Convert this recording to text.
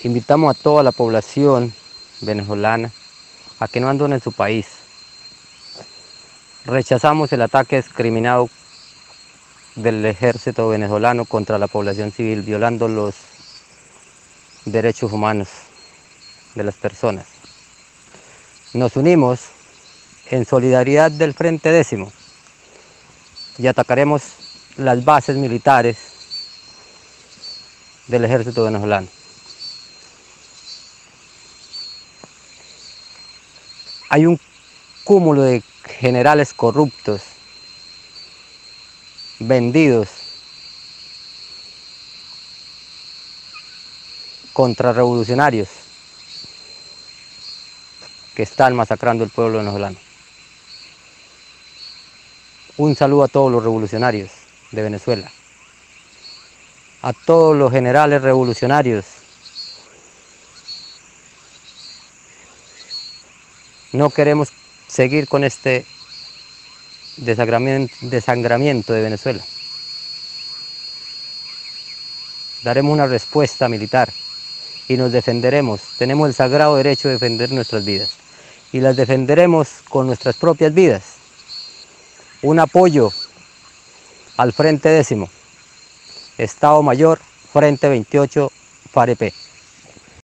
Invitamos a toda la población venezolana a que no abandone su país. Rechazamos el ataque discriminado del ejército venezolano contra la población civil, violando los derechos humanos de las personas. Nos unimos en solidaridad del Frente Décimo y atacaremos las bases militares del ejército venezolano. Hay un cúmulo de generales corruptos, vendidos, contrarrevolucionarios, que están masacrando el pueblo venezolano. Un saludo a todos los revolucionarios de Venezuela, a todos los generales revolucionarios. No queremos seguir con este desangramiento de Venezuela. Daremos una respuesta militar y nos defenderemos. Tenemos el sagrado derecho de defender nuestras vidas y las defenderemos con nuestras propias vidas. Un apoyo al Frente Décimo, Estado Mayor, Frente 28, FAREP.